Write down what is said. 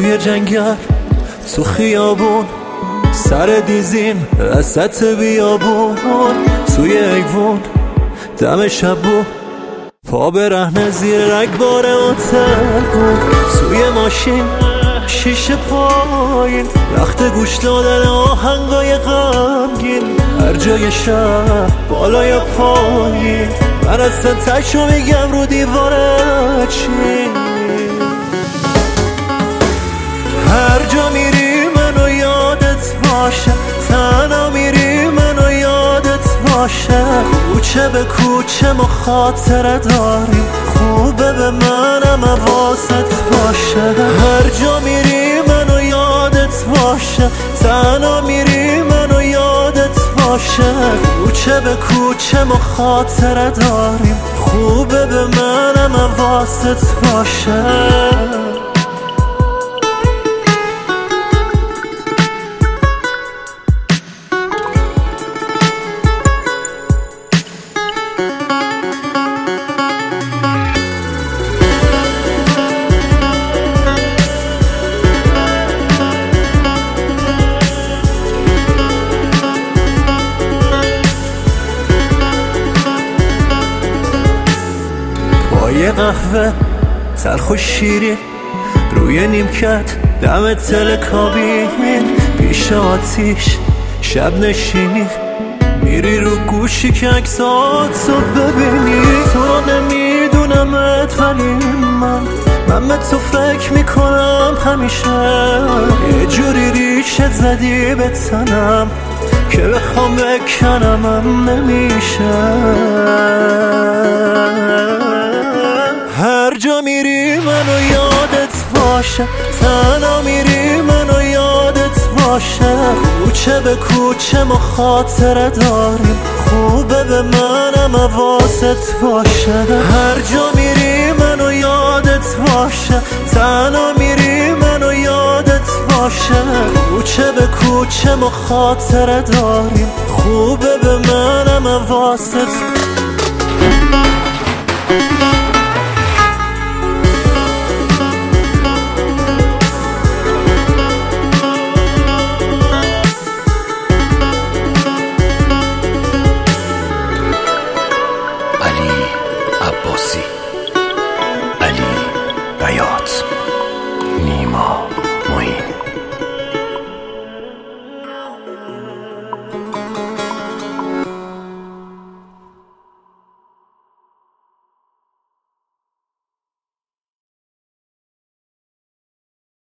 توی جنگل تو خیابون سر دیزیم وسط بیابون توی ایوون دم شبون پا برهنه زیر رگبار هتل بود توی ماشین شیشه پایین وقت گوش دادن آهنگای غمگین هر جای شهر بالای پایین من اصلا تشو میگم رو دیواره چی هر جا میری منو یادت باشه تنها میری منو یادت باشه کوچه به کوچه ما خاطره داریم خوبه به منم حواست باشه هر جا میری منو یادت باشه تنها میری منو یادت باشه کوچه به کوچه ما خاطره داریم خوبه به منم حواست باشه یه قهوه تلخ و شیرین روی نیمکت دم تل کابین پیش آتیش شب نشینی میری رو گوشی که عکساتو ببینی تو رو نمیدونمت ولی من به تو فکر میکنم همیشه یه جوری ریشه زدی به تنم که بخوام بکنمم نمیشه هر جا میری منو یادت باشه تنها میری منو یادت باشه کوچه به کوچه ما خاطره داریم خوبه به منم حواست باشه هر جا میری منو یادت باشه تنها میری منو یادت باشه کوچه به کوچه ما خاطره داریم خوبه به منم حواست علی عباسی علی بیات